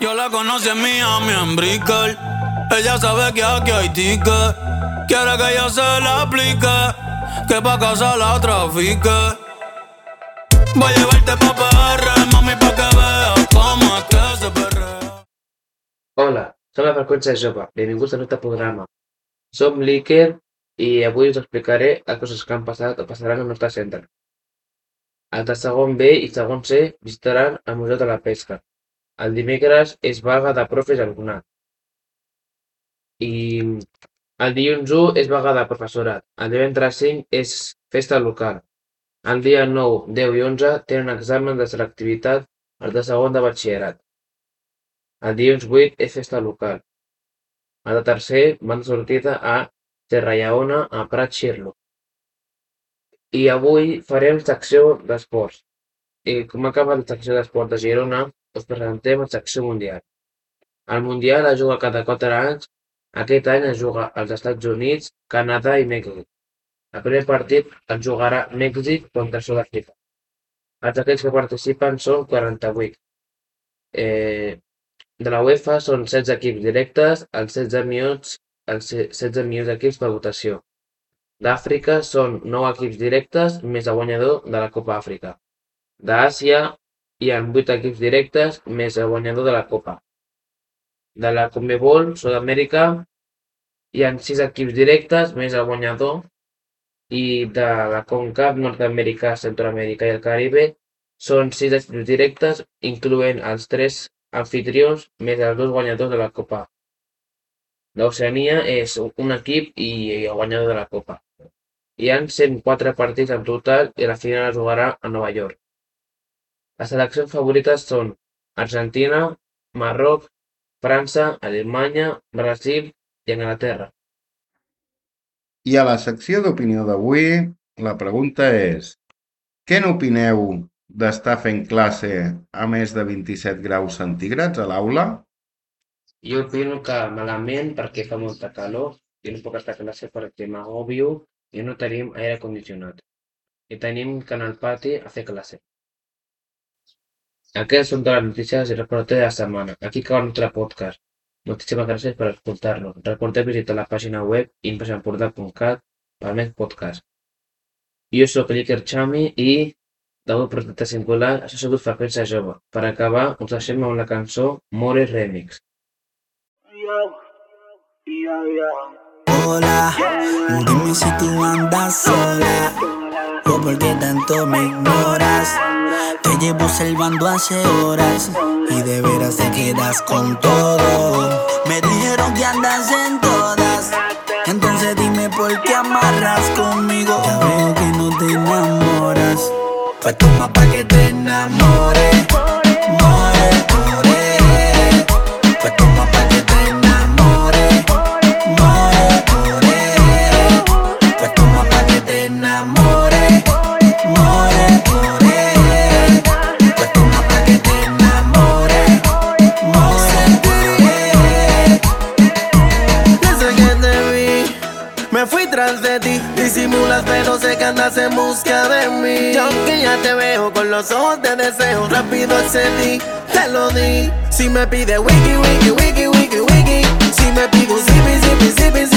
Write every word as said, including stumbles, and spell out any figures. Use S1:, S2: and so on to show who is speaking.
S1: Yo la conocí en Miami, en Brickell. Ella sabe que aquí hay ticket. Quiere que yo se la aplique, que pa' casa la trafique. Voy a llevarte pa' P R, mami, pa' que veas cómo es que se perrea.
S2: Hola, som la Freqüència Jove, benvinguts al nostre programa. Som l'Iker i avui us explicaré les coses que han passat o passaran al nostre centre. Els de segon B i segon C visitaran el Museu de la Pesca. El dimecres és vaga de profes al CNAC. I el dilluns u és vaga de professorat. El divendres cinc és festa local. El dia nou, deu i onze tenen examen de selectivitat els de segon de batxillerat. El dilluns vuit és festa local. El de tercer van de sortida a Serrallona, a Prat Xirlo. I avui farem secció d'esports. I com acaba la secció d'esports de Girona, us presentem la secció mundial. El mundial es juga cada quatre anys. Aquest any es juga als Estats Units, Canadà i Mèxic. El primer partit el jugarà Mèxic contra Sud-àfrica. Els equips que participen són quaranta-vuit. Eh, de la UEFA són setze equips directes, els setze millors, els setze millors equips per votació. D'Àfrica són nou equips directes més el guanyador de la Copa Àfrica. D'Àsia hi ha vuit equips directes més el guanyador de la Copa. De la Conmebol, Sud-amèrica, hi ha sis equips directes més el guanyador. I de la CONCACAF, Nord-amèrica, Centroamèrica i el Caribe, són sis equips directes, incloent els tres amfitrions més els dos guanyadors de la Copa. L'Oceania és un equip i el guanyador de la Copa. Hi ha cent quatre partits en total i la final es jugarà a Nova York. Les seleccions favorites són Argentina, Marroc, França, Alemanya, Brasil i Anglaterra.
S3: I a la secció d'opinió d'avui, la pregunta és: què n'opineu d'estar fent classe a més de vint-i-set graus centígrads a l'aula?
S2: Jo opino que malament perquè fa molta calor i no puc estar a classe perquè m'agobio i no tenim aire condicionat. I tenim que anar al pati a fer classe. Aquestes són totes les notícies i reportes de la setmana. Aquí acaba el nostre podcast. Moltíssimes gràcies per escoltar-nos. Recordeu visitar la pàgina web infosempordà punt cat per més podcast. Jo soc l'Iker Chami i, d'avui projecte singular, això ha sigut Freqüència Jove. Per acabar, us deixem amb la cançó More Remix.
S4: Hola, dime si tú andas sola o por qué tanto me ignoras. Te llevo observando hace horas y de veras te quedas con todo. Me dijeron que andas en todas, entonces dime por qué amarras conmigo. Ya veo que no te enamoras, pues toma pa' que te enamores. More, more, pues toma pa' que te enamores. More, more, pues toma pa' que te enamores. More, more, pues toma pa' que te enamores. More, more. Desde que te vi, me fui tras de ti. Disimulas pero sé que andas en busca de mí. Yo que ya te veo con los ojos de deseo, rápido accedí, te lo di. Si me pide wiki, wiki, wiki, wiki, wiki. Si me pide un zipi, zipi, zipi,